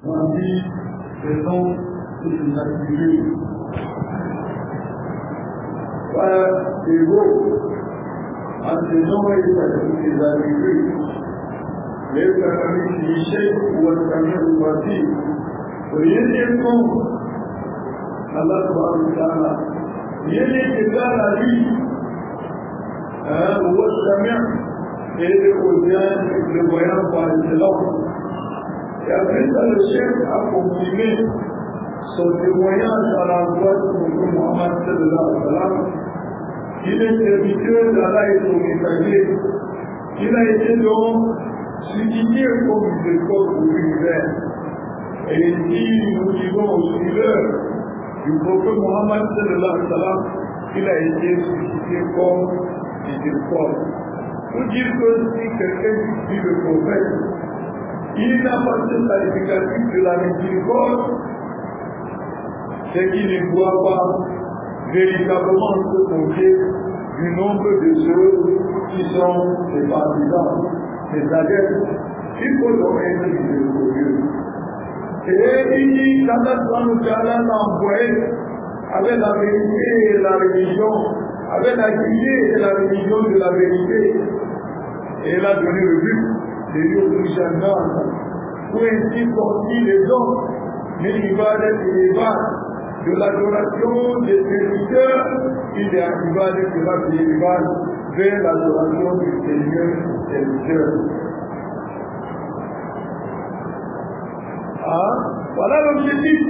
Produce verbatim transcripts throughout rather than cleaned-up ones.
tandis faisons ces activités. Par ego, en faisant ces activités, les familles clichés ou les familles parties, rien n'est contre Allah subhanahu wa ta'ala. Rien n'est égal à lui. Ou le et le le voyant par excellence. Et après ça, le chef a comprimé son témoignage à l'endroit de Mohammed sallallahu alayhi wa sallam. Il est serviteur d'Allah et son messager. Il a été donc suscité comme miséricorde pour l'univers. Et si nous disons aux suiveurs du prophète Mohammed sallallahu alayhi wa sallam, il a été suscité comme miséricorde. Pour dire que si quelqu'un suit le prophète, il n'a pas ce qualificatif de la miséricorde, c'est qu'il ne voit pas véritablement ce côté du nombre de ceux qui sont des partisans, des adeptes. Il faut donc être miséricordieux. Et il dit qu'Allah l'a envoyé avec la vérité et la religion, avec la guidée et la religion de la vérité. Et il a donné le but de l'Ukhrijana pour ainsi sortir les hommes de l'ibadat et l'ibadat, de l'adoration des serviteurs et des ibadat et l'ibadat vers l'adoration du Seigneur serviteur. Ah, voilà l'objectif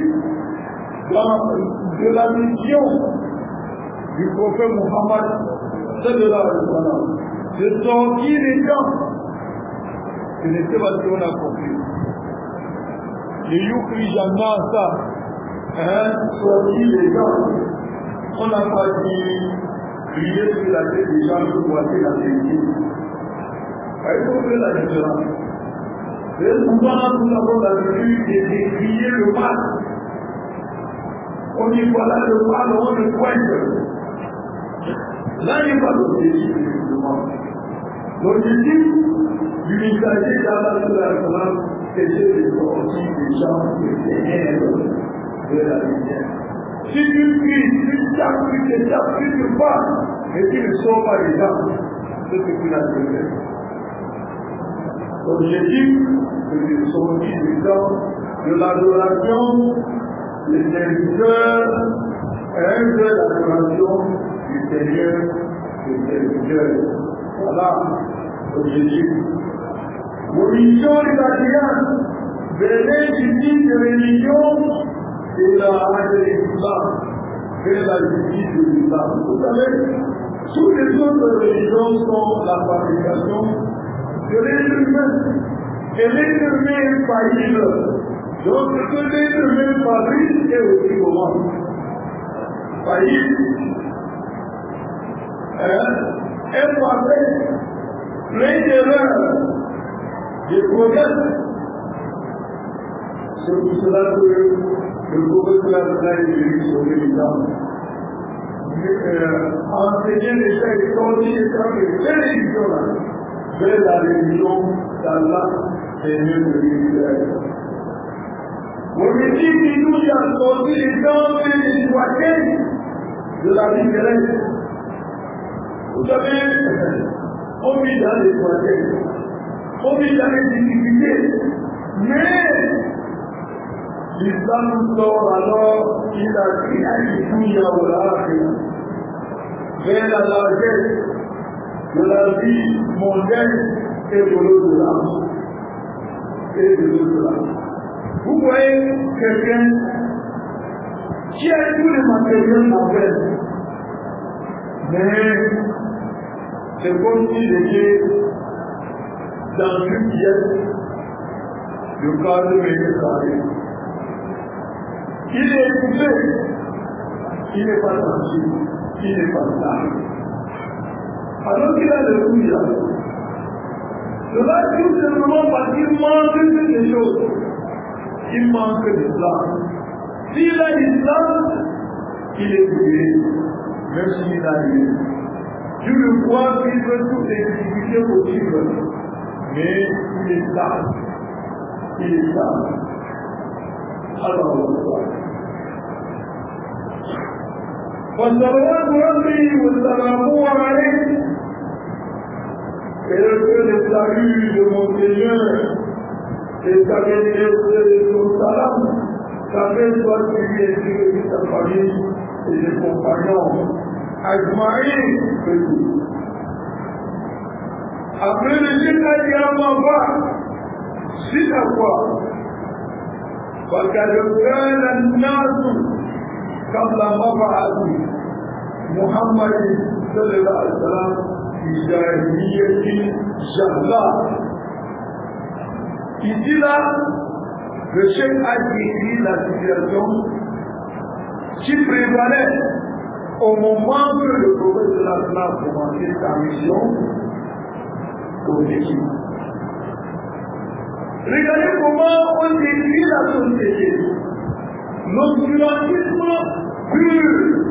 de la mission du prophète Mohammed sallallahu alayhi wa sallam, de sortir les gens. Ce n'était pas ce qu'on a compris. Les Yukhrijana, ça, hein, sortir les gens. On n'a pas dit crier sur la tête des gens pour voici la vérité. Il faut faire la différence. Et souvent, nous avons l'habitude de crier le mal. On dit voilà le mal, on le pointe. Là, il n'y a pas d'objectif, justement. L'objectif du messager d'Allah, c'est de sortir les gens de ténèbres de la lumière. Si tu cries, tu tapes, tu te tapes, tu te bats, mais tu ne sors pas les gens, c'est ce que tu n'as pas fait. L'objectif, c'est de sortir les gens de l'adoration des serviteurs et de l'adoration du Seigneur des serviteurs. Voilà l'objectif. L'obligation des Adriens venait du type de religion et la de l'islam, vers la justice de l'islam. Vous savez, toutes les autres religions sont la fabrication de l'être humain. Et l'être humain est faillible. Donc ce que l'être humain fabrique est aussi comment faillible. Est parfait, plein d'erreurs, de progrès. C'est pour cela que le prophète a été sauvé les gens. Enseigner les gens et sortir les gens de ces religions-là vers la religion d'Allah, Seigneur de l'univers. L'objectif qui nous a sorti les gens vers les joyeux de la vie terrestre. Vous savez, on vit dans les joyeux, on vit dans les difficultés, mais l'islam nous sort alors, il a dit à l'Isouya ou l'Afrique, vers la largesse de la vie mondaine et de l'au-delà. Et de l'au-delà. Vous voyez quelqu'un qui a tous les matériels en fait, mais c'est comme s'il était dans une pièce de quinze mètres carrés. Il est équipé, il n'est pas tranquille, il n'est pas stable. Alors qu'il a le couillard. Cela tout simplement parce qu'il manque de quelque chose. Il manque d'islam. S'il a l'islam, il est prié, même s'il n'a rien. Tu le vois vivre toutes les difficultés possibles, mais il est stable. Il est stable. Allah. وصلوات ربي وسلامه عليه et le salut de mon Seigneur et sa bénédiction de son salam, sa paix soit suivie et suivie de sa famille et des compagnons. Ajmaï, c'est tout. Après le Jésus va, c'est à quoi? Parce que كان الناس قبل مبعث محمد صلى الله عليه وسلم في جاهلية جهلاء. Ici là, le chef a décrit la situation qui prévalait au moment que le prophète de la a commencé sa mission au Égypte. Regardez comment on décrit la société. L'obscurantisme pur,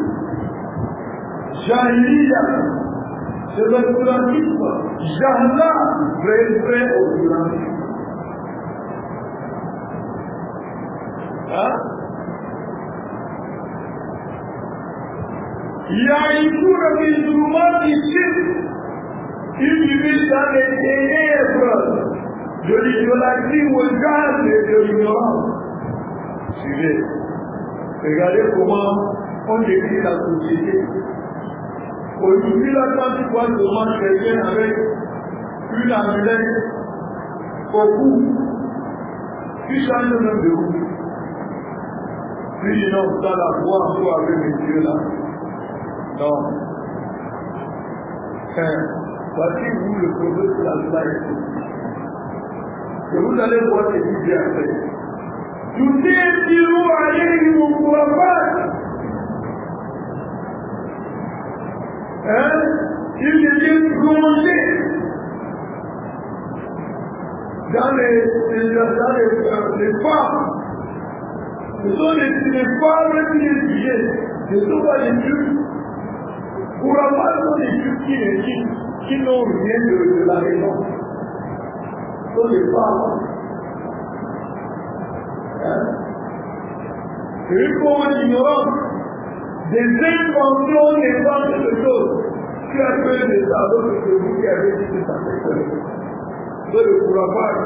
Jahiliya, c'est l'obscurantisme, Jahla, vrai, vrai obscurantisme. Hein? Il y a une tour de musulmans ici, qui vivent dans les ténèbres de l'idolâtrie au gaz et de l'ignorance. Suivez. Regardez comment on décrit la société. Aujourd'hui, là, quand tu vois seulement quelqu'un avec une amulette au cou, tu changes même de route. Tu dis non, ça la voix pour avec mes yeux là. Non. Hein. Voici vous le prophète de la slide. Et vous allez voir ce qu'il dit après. تُسِيرُوا عَلَيْهِمُ الْخُرَفَاءَ. Hein? Ils étaient plongés dans les, les, dans les, les femmes. Ce sont les, les femmes qui les tuaient. Ce ne sont pas les Turcs. Khurafat sont les Turcs qui les tuent, qui n'ont rien de, de la raison. Ce sont les femmes. Et pour l'ignorance des inventions des femmes de choses, tu as fait des tableaux que vous qui avez dit que ça fait que c'est le Khurafat.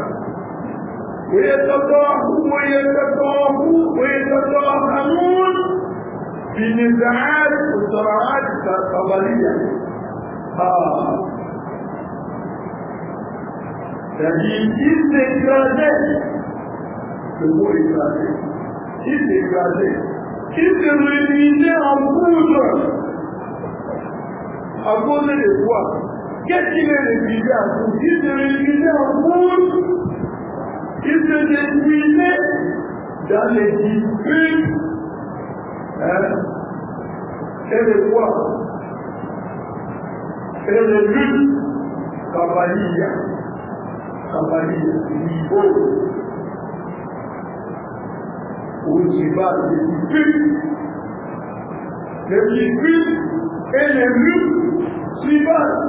ويتطاعوا ويتطاعوا ويتطاعون في نزاعات وصراعات قبلية. آه. C'est-à-dire qu'ils s'écrasaient. Le mot écrasé. Ils s'écrasaient. Ils se réunisaient en poudre à cause des quoi? Qu'est-ce qui les réunissait en poudre? Ils se réunisaient en poudre. Ils se détruisaient dans les disputes. Hein? Et les quoi? Et les luttes. Cavallia. Cavallia. Niveau. Où tu vas les disputes. Les disputes et les luttes suivantes.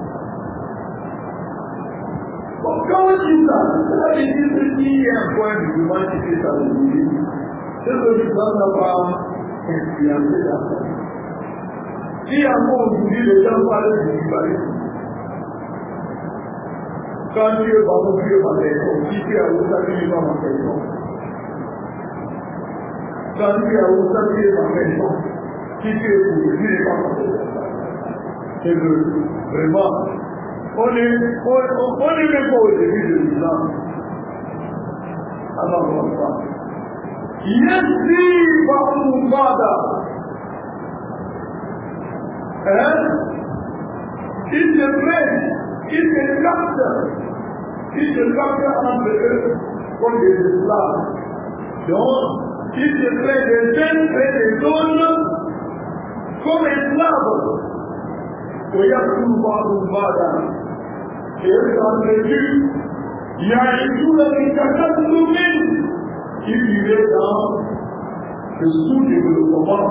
Bon, quand on dit ça, ça veut dire que s'il y a un point de l'humanité, ça veut dire que ce l'islam n'a pas influencé la famille. Si à moi aujourd'hui les gens parlent du judaïsme, quand Dieu va m'ouvrir ma maison, si tu es à Oussaki, il va ma maison. Quand tu es à Oussaki, ma maison, si tu es pour lui, il va ma maison. C'est vraiment. On n'est même pas au début de l'islam. Alors, on va. Yassi ba'dhum ba'da. Hein? Ils se prennent, ils se captent, ils se captent entre eux comme des esclaves. Donc, ils se prennent les uns et les autres comme esclaves. ويقتل بعضهم بعضا يرجع الرجل يعيشون بتكلم qui vivait dans le sous-développement.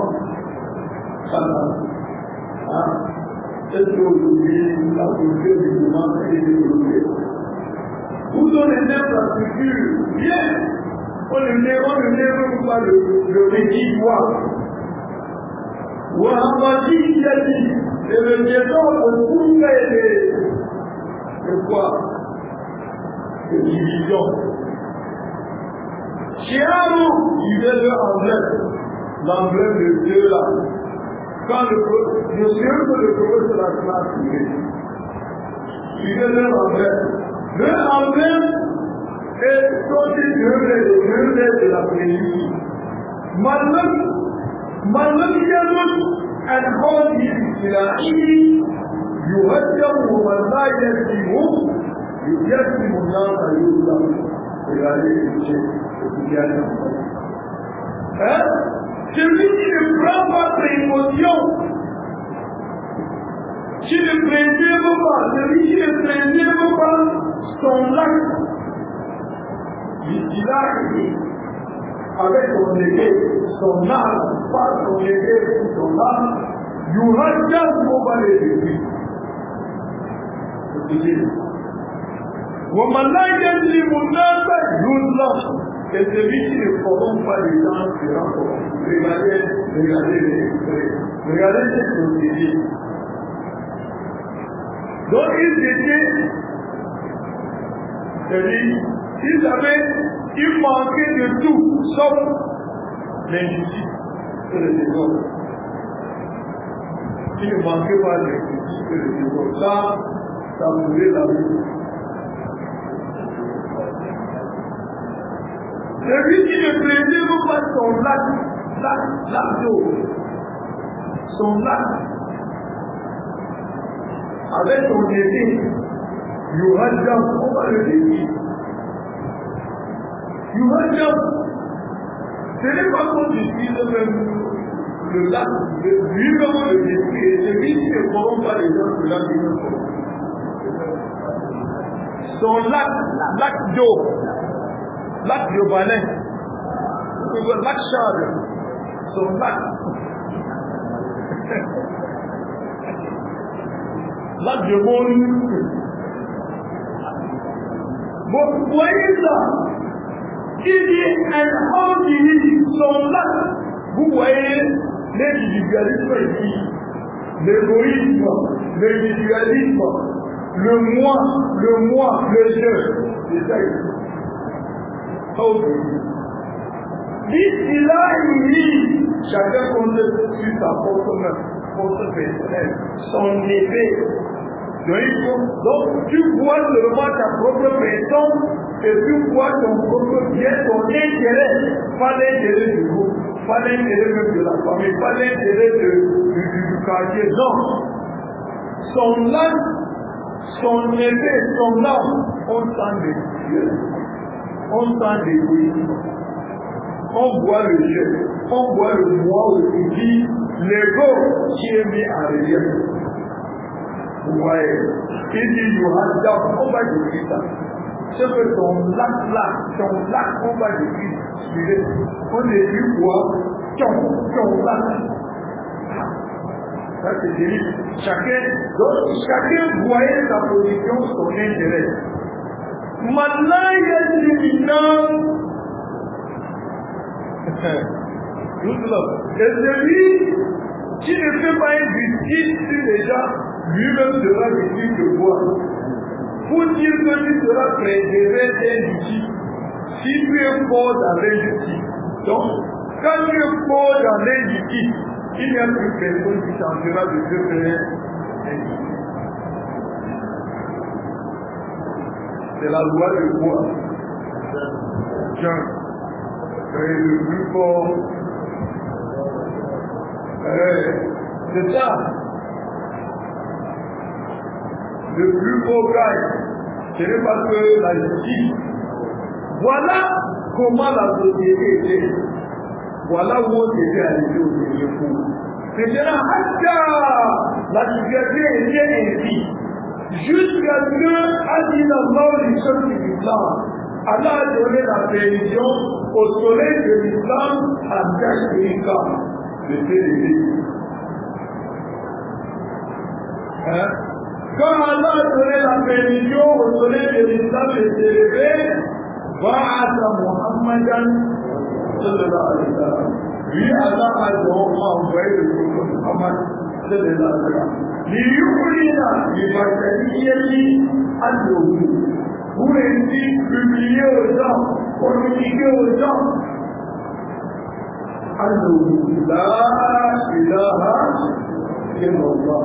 Est-ce qu'aujourd'hui, la culture du monde est développée? Vous donnez des infrastructures bien, On ne lève même pas le, le réquisitoire. Ou un bâti qui a dit, et le piéton pour trouver les, les quoi? Les divisions. Chez Arou, il est l'emblème, l'emblème de Dieu là. Quand le, je suis un peu le prophète de la classe privée. Il est l'emblème. Le emblème est sorti de la prédication. Malgré من لم يمت عن هذه الابتلاء يهدم ومن لا يسلمه يسلم الناس يسلم بهذه الشيء. Celui qui ne prend pas ses émotions, qui ne préserve pas, celui qui ne préserve pas son acte, il a avec son épée, son âme, pas son épée, son âme, il y aura bien pour les défis. Et celui qui ne corrompt pas les gens sera corrompu. Regardez, regardez les regardez cette société. Donc ils étaient, c'est-à-dire, ils avaient, ils manquaient de tout, sauf l'injustice et le désordre. Ils ne manquaient pas de l'injustice et le désordre. Ça, ça voulait la vie. Celui qui ne préserve pas son lac, lac, lac d'eau, son lac, avec son épée, il y aura déjà, on va le défier. Il y aura déjà, ce n'est pas qu'on utilise même le lac, lui-même le défi, et celui qui ne corrompt pas les gens, le lac, il ne corrompt pas. Son lac, lac d'eau, lac de Balin, lac Charles, son lac. Lac de Mont. Bon, vous voyez ça? Il dit un homme qui dit son lac. Vous voyez l'individualisme ici, l'égoïsme, l'individualisme, le moi, le moi, le jeu, c'est ça ici. D'ici là, il dit, chacun compte sur sa propre force personnelle, son épée. Donc, il faut, donc, tu vois seulement ta propre personne et tu vois ton propre bien, ton intérêt, pas l'intérêt du groupe, pas l'intérêt même de la famille, pas l'intérêt du, du, du quartier. Non. Son âme, son épée, son âme, on sent les Dieu. On sent l'égoïsme, on voit le jeu, on voit le moi aussi, l'ego qui est mis en relief. Vous voyez, il dit, you have done, on va décrire ça. C'est que ton lac là, ton lac, on va décrire, suivez, on est vu quoi, ton, ton lac. Ça c'est dit, chacun, donc chacun voyait sa position, son intérêt. Maintenant, il y a des éminents. Et celui qui ne fait pas une justice sur les gens, lui-même sera victime de quoi? Pour dire que tu seras préservé d'injustice si tu es fort dans l'injustice. Donc, quand tu es fort dans l'injustice, il n'y a plus personne qui tentera de te faire injustice. C'est la loi de quoi? Jean. Et le plus fort. C'est ça. Le plus fort gagne. Ce n'est pas que la justice. Voilà comment la société était. Voilà où on était arrivé au milieu fou. Maintenant, la situation était ainsi. Jusqu'à ce que Allah l'islam de l'islam, Allah a donné la permission au soleil de l'islam à Jashirika de s'élever. Hein? Quand Allah a donné la permission au soleil de l'islam de s'élever, بعث محمدا صلى الله عليه وسلم في الله عز وجل غير محمد صلى الله عليه وسلم ليعلن ببشريته أنه هو الذي publié aux gens, communiqué aux gens أنه لا إله إلا الله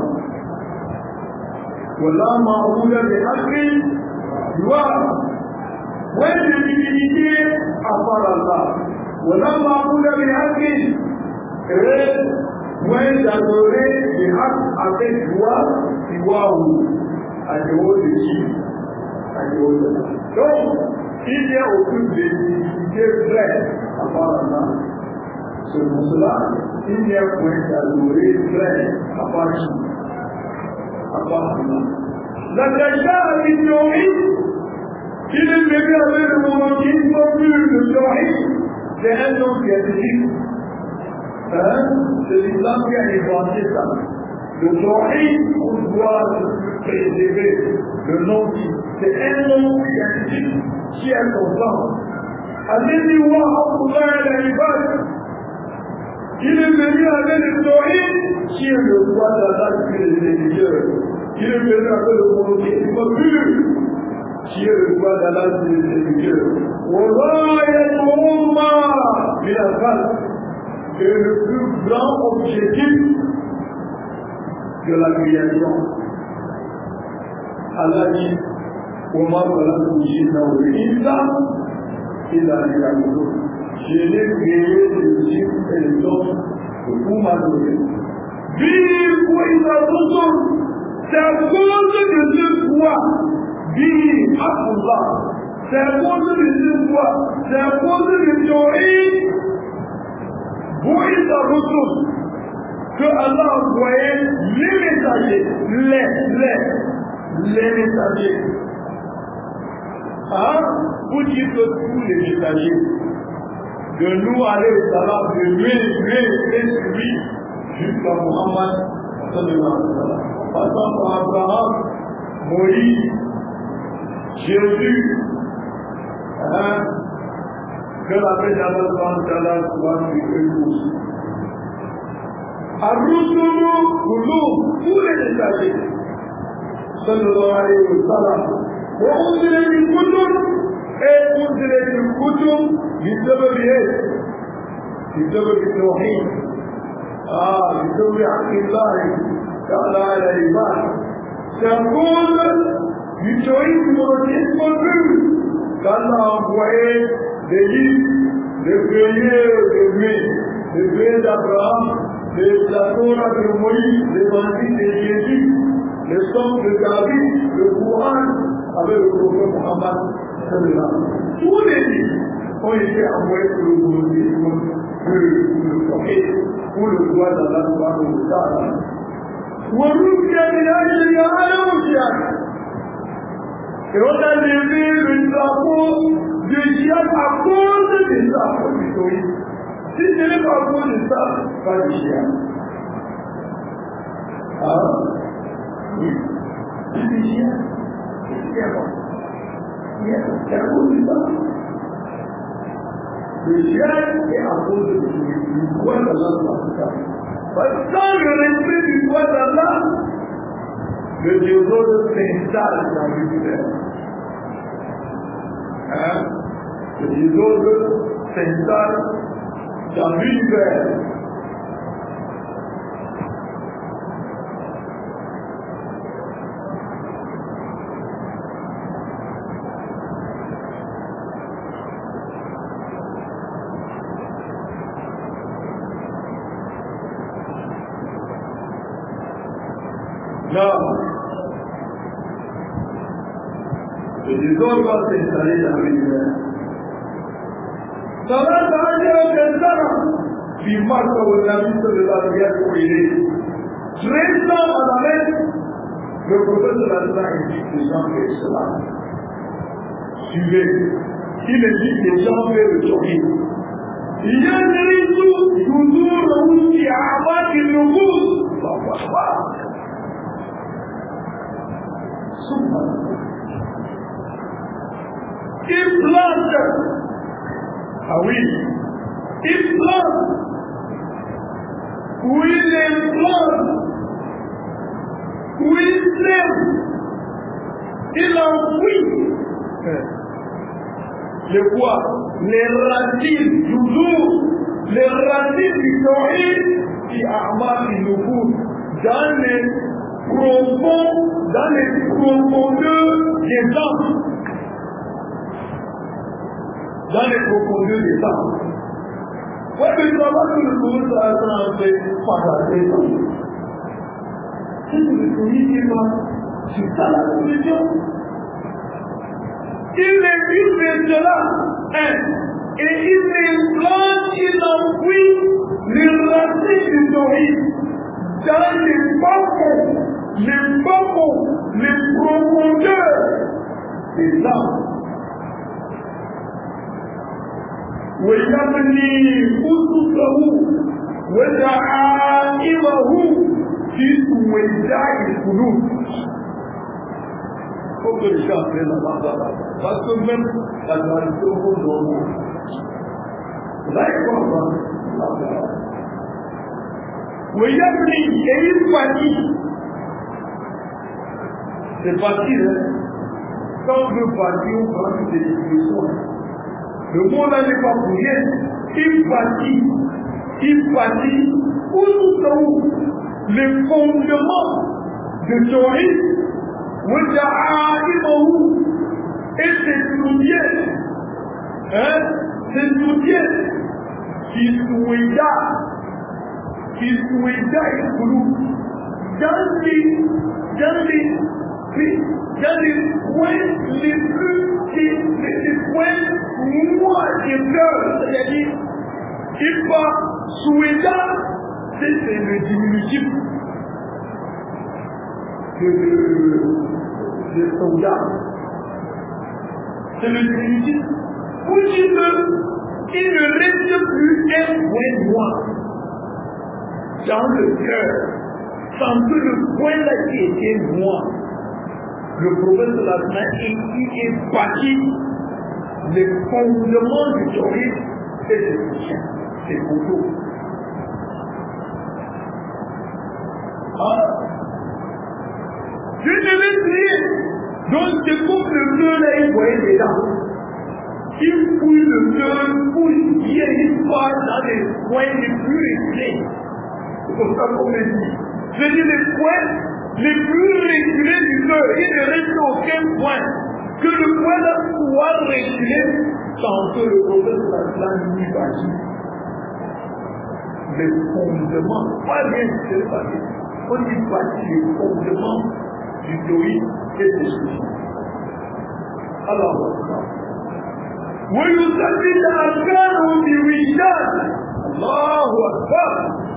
ولا معبود بحق سواه وين الدينية أفر الله ولا معبود بحق وين ضروري بحق أكيد سواه سواه أجود الشيء أجود donc il y a aucune divinité vraie أفر الله c'est pour cela il y a point d'adorer vrai أفر أفر الله لقد جاء بالتوحيد il est venu avec le monothéisme plus de tawhid, c'est un nom scientifique. Hein? C'est l'islam qui a inventé ça. Le tawhid, on doit se préserver. Le nom, c'est un nom scientifique qui est constant. Alladhi huwa haqqullah ala ibad. Il est venu avec le tawhid qui est le droit d'Allah sur les religieux. Il est venu avec le monothéisme pur qui est le droit d'Allah sur les religieux. Et le plus grand objectif de la création. Allah dit وَمَا خَلَقْتُ الْجِنَّ وَالْإِنسَ إِلَّا لِيَعْبُدُونِ. Je n'ai créé les djinns et les hommes pour m'adorer. Vive pour Israël, c'est à cause de ce foi. Vive à Allah. C'est à cause de ce foi. C'est à cause de Tawhid. Pour Israël, que Allah a envoyé les messagers, les, les, les messagers. Hein? Pour dire que tous les messagers, de nous aller au salam, de lui, lui, et lui, jusqu'à Muhammad, sallallahu alayhi wa sallam. Passant par Abraham, Moïse, Jésus, hein, que la paix d'Allah subhanahu wa ta'ala soit sur eux tous. Ar-Rusulu kulluhum, tous les messagers, sallallahu alayhi wa sallam, wa unzila min kutub, et unzila min kutub, بسبب ايه؟ بسبب التوحيد. اه بسبب حق الله تعالى على العباد. تقول بالتوحيد monothéisme pur. qu'Allah a envoyé des livres, des feuillets de lui, des feuillets d'Abraham, de la Torah de Moïse, l'évangile de Jésus, les psaumes de David, le Coran avec le prophète Muhammad. Tous les livres ont été envoyés pour le monothéisme pur, pour le tawhid, pour le droit d'Allah subhanahu wa ta'ala. وَرُسِّلَ مِنْ أَجْلِ هَذَا الْجِهَادِ. Et on a levé le drapeau du djihad à cause de ça, du tawhid. Si ce n'est pas à cause de ça, pas de djihad. Ah, oui. C'est du djihad. C'est bon. C'est à cause de ça. Le djihad est à cause du droit d'Allah. Sans le respect du droit d'Allah, le désordre s'installe dans l'univers. Hein? Le désordre s'installe dans l'univers. Non. Le désordre va s'installer dans l'univers. Ça va s'arranger au Kensara. Puis marque au Nabi de la guerre pour aider. treize ans à la main, le prophète de la indique les gens faire cela. Suivez. Il indique les gens faire le tawhid. Il y a des risques, toujours, où il y a avant qu'il nous pousse. Ça va pas. il plante. Ah oui, il plante. Où il implante. Où il sème. Il enfouit. Les quoi? Les racines, toujours. Les racines du tawhid qui arment les nouveaux dans les profonds, dans les profondeurs des âmes. Dans les profondeurs des âmes. Ouais, mais le travail que le Coran a fait partager ça. C'est le Coran qui va, c'est ça la solution. Il est il fait cela, hein, et il implante, il enfouit les racines du tawhid dans les bas-fonds, les bas-fonds, les profondeurs des âmes. ويبني أسسه ودعائمه في وداع القلوب. Faut que les gens prennent la parole. Parce que même la tradition faut dormir. Là, il faut avoir la parole. ويبني et il bâtit. C'est bâtir, hein. Quand on veut bâtir, on prend des définitions. Le monde n'est pas pour rien. Il bâtit, il bâtit, où nous sommes les fondements de Tawhid, et ses soutiens, hein, ses soutiens, qui souhaita, qui souhaita et dans les, dans les, dans les points les plus, les, les points moi j'ai peur, c'est-à-dire, il va souhaiter, c'est le diminutif de, de soldat. C'est le diminutif. Où il ne, il ne reste plus un point noir dans le cœur, sans que le point là qui était noir. Le prophète de la main qui est bâti les fondements du tawhid et des soutiens, c'est beaucoup. Ah, je devais prier. Donc c'est comme le cœur là, il voyait des dents. Il fouille le cœur, fouille bien, il passe dans les points les plus reculés. C'est comme ça qu'on me dit. Je dis les points les plus reculés du cœur, il ne reste aucun point. Que le point là soit reculé sans que le prophète de la Islam n'y bâtit. Les fondements, pas bien ce qui s'est passé. On y bâtit les fondements du tawhid et des soucis. Alors, ويثبت أركانه بوجدان الله أكبر.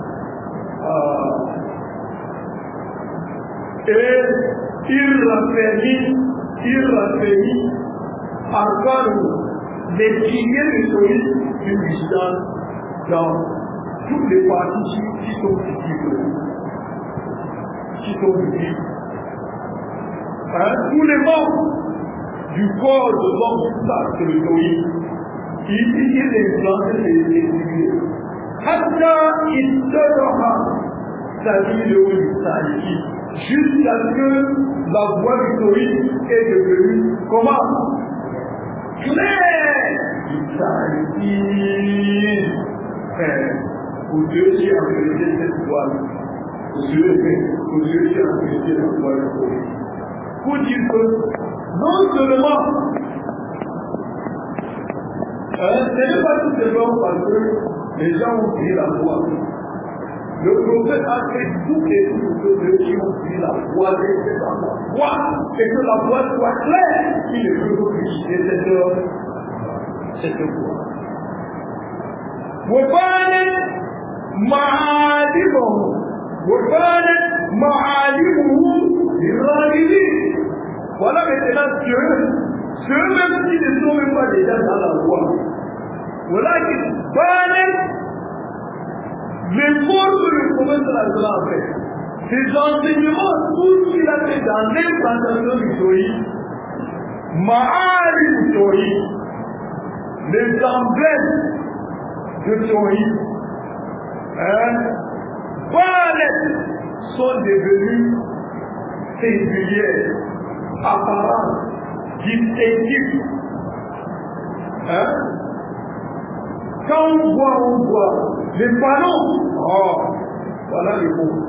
Et il raffermit, il raffermit encore les piliers de tawhid du Wujdan dans toutes les parties qui sont visibles, qui sont visibles. Hein? Tous les membres du corps de l'homme, ça c'est le tawhid. Il il implante les piliers. Hatta ittadaha sabilu salihin. Jusqu'à ce que la voie du tawhid est devenue comment? Claire. Pour ceux qui ont vérifié cette voie, pour ceux qui ont vérifié la voie du tawhid, pour dire que non seulement euh, ce n'est pas tout simplement parce que les gens ont pris la voie. Le prophète a fait tout et tout pour que ceux qui ont pris la voie de cette voie et que la voie soit claire, qu'il ne peut plus quitter cette, cette voie. وكانت معالمه وكانت معالمه للراغبين. Voilà maintenant ceux, ceux même qui ne sont même pas déjà dans la voie. Voilà qui banent les forces que le prophète de la Torah a fait. Ces enseignements, tout ce qu'il a fait dans l'implantation du tawhid, Ma'arif Tawhid, les emblèmes de Tawhid, hein, Balet sont devenus singulières, apparentes, distinctives. Hein? Quand on voit, on voit les panneaux, oh, voilà les mots.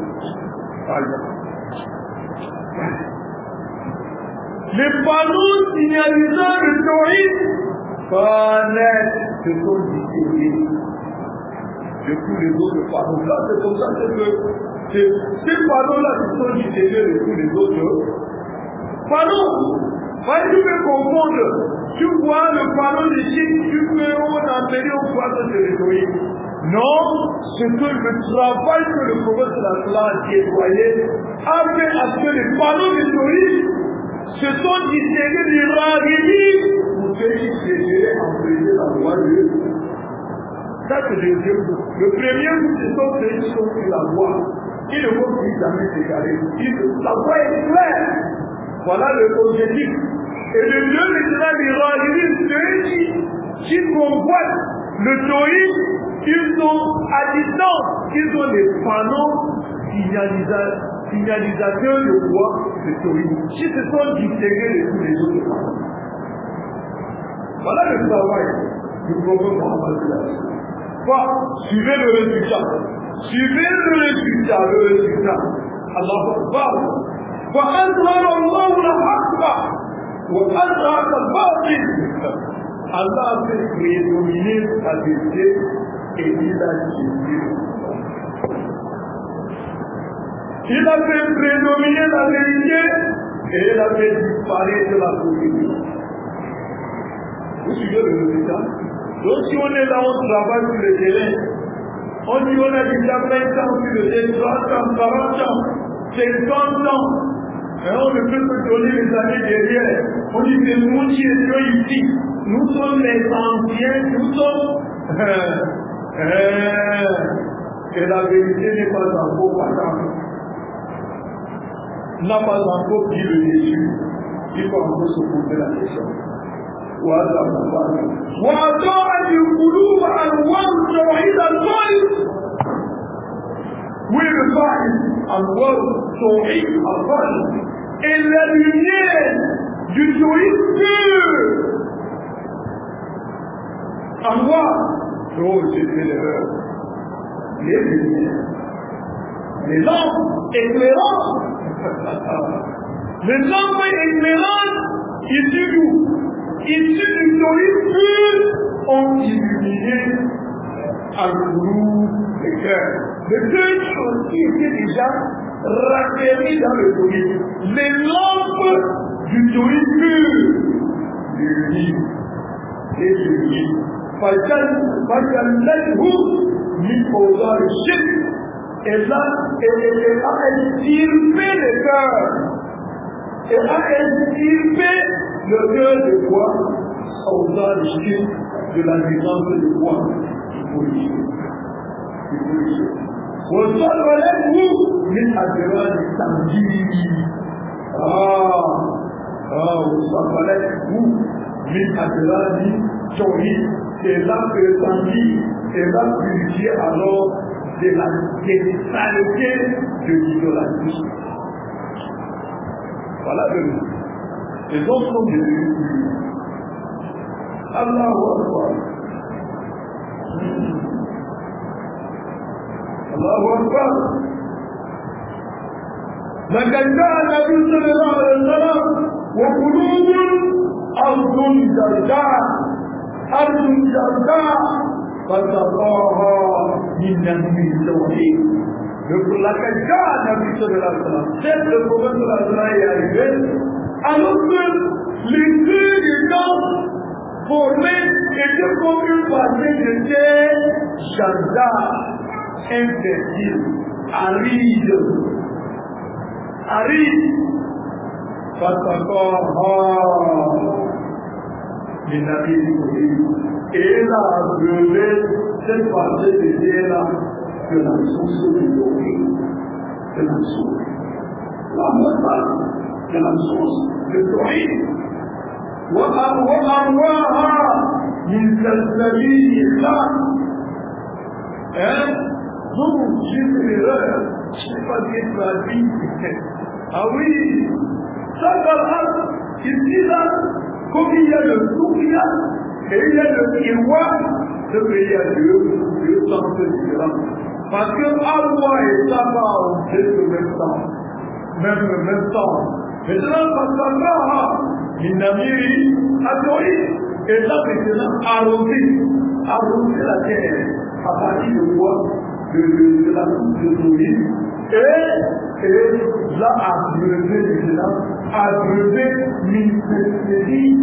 Les panneaux signalisant le Tawhid, Balet se sont distingués de tous les autres panneaux. Là, c'est comme ça que ces panneaux-là se sont distingués de tous les autres panneaux. Parce que tu peux confondre. Tu vois le panneau de Chine, tu peux en appeler au point de le Tawhid. Non, c'est que le travail que le prophète a déployé a fait à ce que les panneaux de Tawhid se sont distingués du Rahimi pour ceux qui préféraient emprunter la voie de Dieu. Ça, c'est le deuxième groupe. Le premier groupe, ce sont ceux qui sont sur la voie. Ils ne vont plus jamais s'égarer. La voie est claire. Voilà l'objectif. Et le Dieu maintenant du Rahimi, ceux qui, qui convoitent le Tawhid, ils sont à distance. Ils ont des panneaux signalisateurs signalisateurs de voie de Tawhid. Qui se sont distingués de tous les autres panneaux. Voilà le travail du prophète Mohammed. Bon, suivez le résultat. Suivez le résultat, le résultat. Allah Akbar. وأظهر الله الحق وأظهر الباطل. Allah a fait prédominer la vérité et il a divisé. Il a fait prédominer la vérité et il a fait disparaître la vérité. Vous suivez le résultat? Donc si on est là, on travaille sur le terrain, on dit on a déjà vingt ans sur le terrain, trente ans, quarante ans, cinquante ans, et on ne peut que donner les années derrière. On dit que nous qui étions ici, nous sommes les anciens, nous sommes... Euh, euh, et la vérité n'est pas encore patente. N'a pas encore dit le Jésus. Il faut encore se poser la question. وأضاءت القلوب أنوار التوحيد الخالص. Oui, le Fahim, أنوار التوحيد الخالص. Et la lumière du tawhid pur. Anwar. Oh, c'était l'erreur. Les lumières. Les lampes éclairantes. Les lampes éclairantes issues d'où? Issus du tawhid pur ont illuminé Al-Qulub, les cœurs. Les deux choses qui étaient déjà raffermies dans le tawhid. Les lampes du tawhid pur. L'huile. Les huiles. Fajallahu min awdar al-shirk. Et là, elle a extirpé les cœurs. Elle a extirpé le cœur de quoi? Awdar al-shirk, de la naissance de quoi? Il faut le dire. Il faut le dire. وَصَلَّلَهُ مِنْ أَجْرَانِ التَّنْجِيلِ. Ah, ah, وَصَلَّلَهُ مِنْ أَجْرَانِ التَّوْحِيدِ. C'est là que le tangi est là purifié alors de la saleté de l'idolâtrie. Voilà le mot. Les autres sont devenus purs. Allahu Akbar. Allahu Akbar. لقد جاء النبي صلى الله عليه وسلم وقلوب أرض جرداء أرض جرداء فتقاها من نبي التوحيد. لقد جاء النبي صلى الله عليه وسلم. C'est le prophète صلى الله عليه وسلم est arrivé alors que les deux des gens formés étaient comme une partie de terre jardin, infertile, aride. Aride. Fataqaha min nabi al-Tawhid. Et il a brûlé cette partie de terre-là de la source du Tawhid. De la source. La montagne de la source du Tawhid. وأرواها من سلسبيل الله. Hein? Donc, j'ai fait l'erreur. Je ne sais pas dire ma vie. Ah oui, ça va là. Ici, là, comme il y a le Souria et il y a le Irois, ce pays a deux, deux sens différents. Parce que Arwa et Saba ont fait le même temps. Même le même temps. Maintenant, parce que Saba, Minamiri, Adori, et là, maintenant, arroser, arroser la terre à partir de quoi? De, de, de la coupe de Zoïe. Et, et là, agreuser, maintenant, agreuser, Minamiri,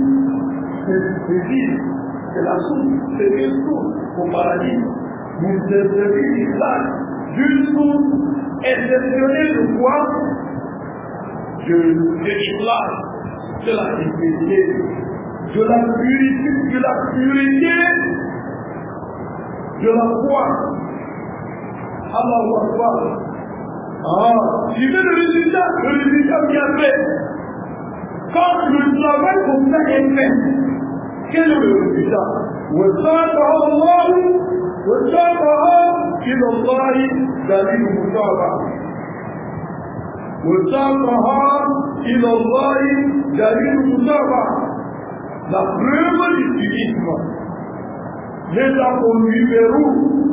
c'est la soupe, c'est une soupe au paradis. Minamiri, là, d'une soupe exceptionnelle de quoi? De l'éclat, de la dignité, de la purité, de la purité, de la foi. Allah Akbar. Ah, tu veux le résultat, le résultat bien fait. Quand le travail comme ça est fait, quel est le résultat? وَسَاقَهَا اللَّهُ وَسَاقَهَا إِلَى اللَّهِ دَلِيلُ مُتَابَعَةٍ وَسَاقَهَا إِلَى اللَّهِ دَلِيلُ مُتَابَعَةٍ. La preuve du civisme les a conduits vers où?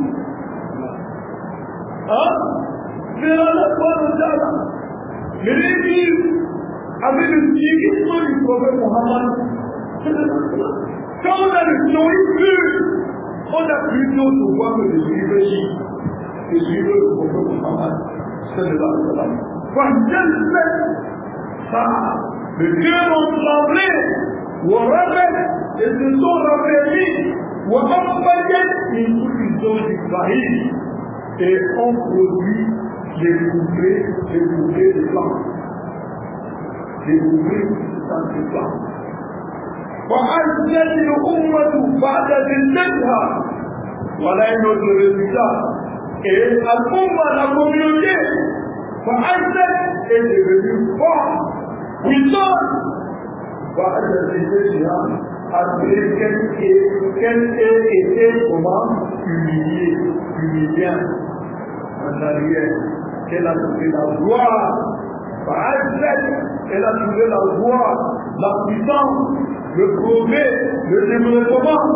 Hein? Vers la foi de Jala. Mais les villes, avec le civisme du prophète Mohammed, quand on a le stoïsme, on a plutôt de voir que de suivre J, de suivre le prophète Mohammed, sallallahu alayhi wa sallam. Ça, les cœurs ont tremblé, ou rebelles, et se sont rebellés, ou emballés, et tous ont disparu, et ont produit des couplets, des couplets de plantes. Des couplets de plantes. وأجل الأمة بعد ذلتها ولا ينوت الرزقات. Et l'Umma, la communauté, فأجل est devenu fort, puissant, بعد ذلتها, après qu'elle ait été comment humiliée, humiliée en arrière, qu'elle a trouvé la gloire, فأجل, elle a trouvé la gloire, la puissance, le progrès, le développement,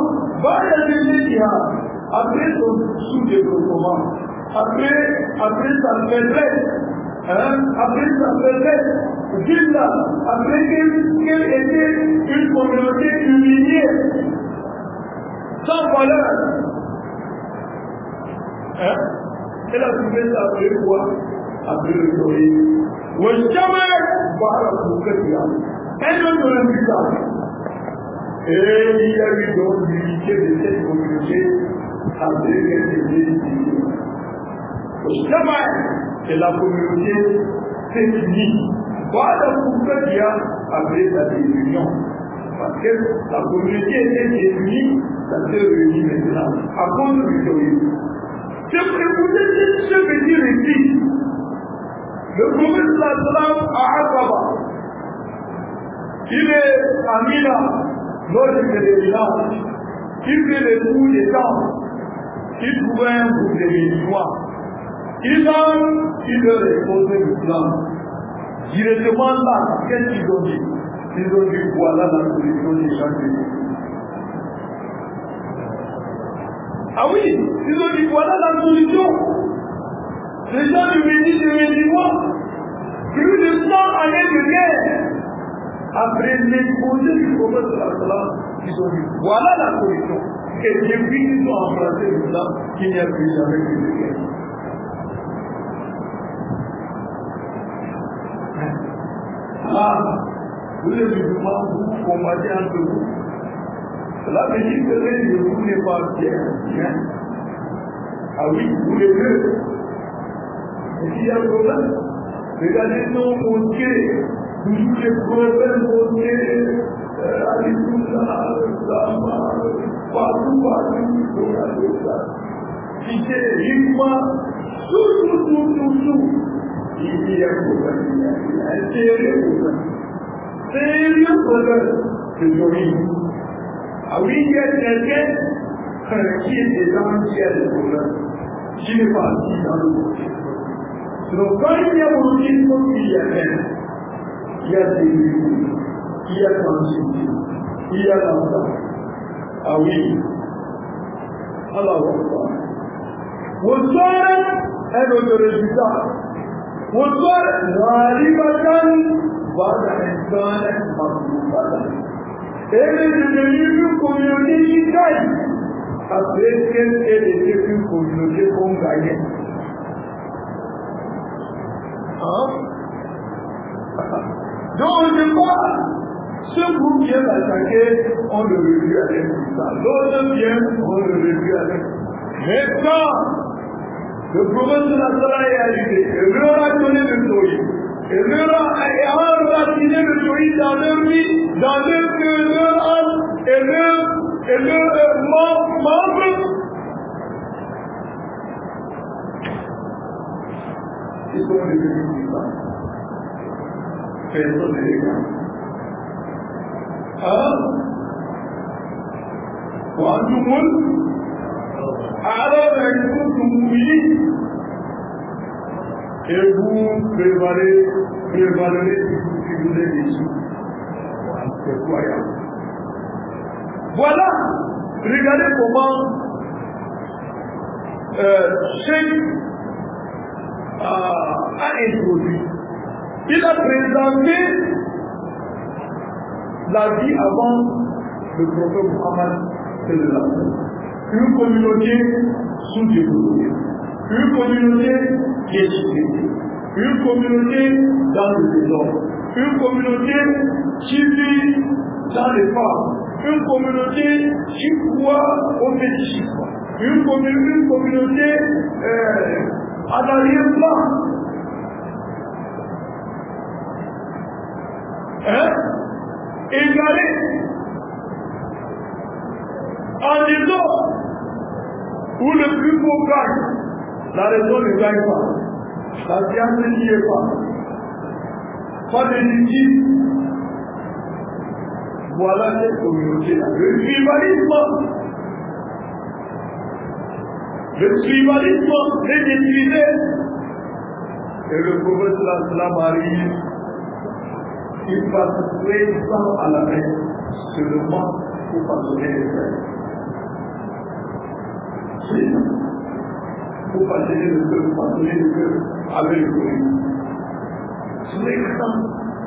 après son sous-développement, après, après sa faiblesse, hein, après sa faiblesse, Gilla, après qu'elle était une communauté humiliée, sans valeur, hein, elle a trouvé ça après quoi? Après le soleil. Ou jamais, voilà pour que tu as. Elle ne te le dit pas. Et il y a eu donc l'unité de cette communauté après qu'elle était divisée. Jamais que la communauté s'est unie. Voilà pourquoi il y a après sa désunion. Parce que la communauté était désunie, ça s'est réunie maintenant. À cause du terrorisme. C'est pour écouter ce petit récit. Le prophète sallam à Aqaba. Il est à Mina. Lorsque les villages, il fait les coups des temps, il trouvait un groupe de musulmans. Ils ont, ils leur exposé l'islam. Directement là, qu'est-ce qu'ils ont dit? Ils ont dit, voilà la solution des gens de Dieu. Ah oui, ils ont dit, voilà la solution. Les gens du Médine, du Médinois, plus de cent années de guerre. Après l'exposé du prophète de la salam, ils ont dit, voilà la solution. Et depuis qu'ils ont embrassé l'islam, il n'y a plus jamais eu de guerre. Ah, vous les musulmans, vous combattez entre vous. Cela veut dire que les vous n'est pas bien. Ah oui, vous les deux. Et s'il y a un problème, regardez nos mosquées. Toujours les problèmes posés à l'Islam, partout, partout, dans la Islam. Si c'est uniquement tout, tout, tout, tout, tout, il y a un problème, il y a un sérieux problème. Sérieux problème. de Jolie. Ah oui, il y a quelqu'un qui est déjà un tiers de problème, qui n'est pas assis dans le côté. Donc quand il y a mouridisme, il y a haine, il y a dégoût, il y a sensibilité, il y a l'entente. Ah oui. Allah Akbar. والصارت هذا الرجال والصارت غالبا بعد إنسان مخلوقا. Elle est devenue une communauté qui gagne après qu'elle était une communauté qu'on gagnait. Hein? Donc au départ, ce groupe vient d'attaquer, on le réduit avec ça. L'autre vient, on le réduit avec. Maintenant, le prophète de la Salah est arrivé, et leur a donné le tawhid, et leur a enraciné le tawhid dans leur vie, dans leur cœur, leur âme, et leur, et leur membre. Ils sont devenus puissants. Personne ne les gagne. Ah, وأنتم أعلى من كنتم مؤمنين. Et vous préparez, préparez si vous êtes ici. C'est croyable. Voilà, regardez comment euh, Cheikh euh, a introduit. Il a présenté la vie avant le prophète Muhammad sallallahu alayhi wa sallam. Une communauté sous-développée, une communauté qui est sous-développée, une communauté dans le désordre, une communauté qui vit dans les femmes, une communauté qui croit au fétichisme, une, commun une communauté euh, à l'arrière-plan. Hein? Égaré en disant où le plus beau gagne, la raison ne gagne pas, la science n'y est pas, pas de justice. Voilà cette communauté-là. Le tribalisme, le tribalisme est détruisé, et le prophète de la Salam arrive, il passe treize ans à la main, seulement pour pardonner les frères. Pour pardonner le peuple, pardonner le peuple avec le peuple. C'est excellent.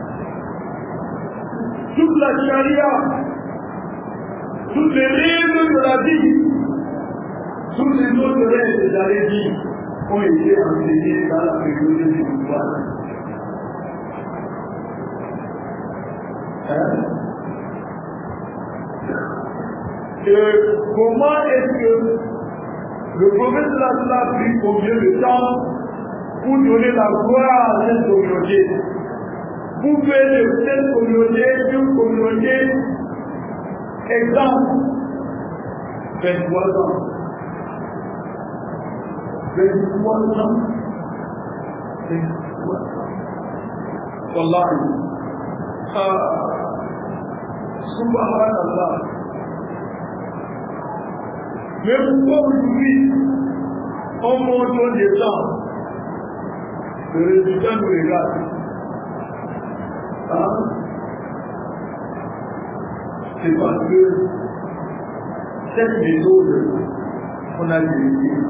Toute la charia, toutes les règles de la vie, toutes les autres règles de la vie ont été enseignées dans la période du pouvoir. Hein? Et comment est-ce que le prophète de la Salah a pris combien de temps pour donner la gloire à cette communauté, pour faire de cette communauté une communauté exemple? vingt-trois ans. vingt-trois ans. vingt-trois ans. Wallahi. Ah. Subhanallah. Mais pourquoi aujourd'hui, on montre des temps, le résultat nous regarde. Hein? C'est parce que cette méthode qu'on a utilisée,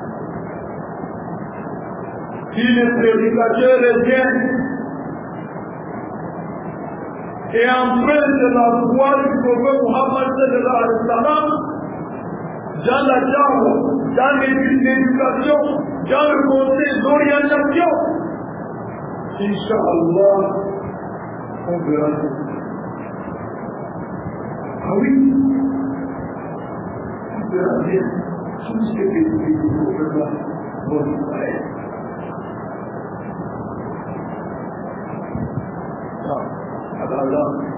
si les prédicateurs reviennent et empruntent de la voix du prophète Muhammad sallallahu alayhi wa sallam, dans la dame, dans l'éducation, dans le conseil d'orientation, Inch'Allah, on verra tout. Ah oui, on verra bien tout ce que les gouvernements vont nous faire. Ah, alors là,